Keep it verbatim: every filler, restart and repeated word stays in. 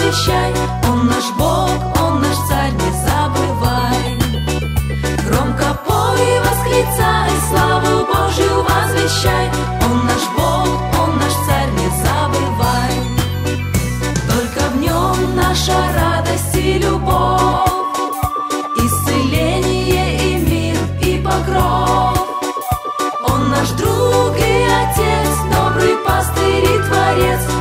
возвещай, Он наш Бог, Он наш Царь, не забывай. Громко пой и восклицай, славу Божью возвещай, Он наш Бог, Он наш Царь, не забывай. Только в Нем наша радость и любовь, исцеление и мир и покров. Он наш друг и Отец, добрый пастырь и Творец,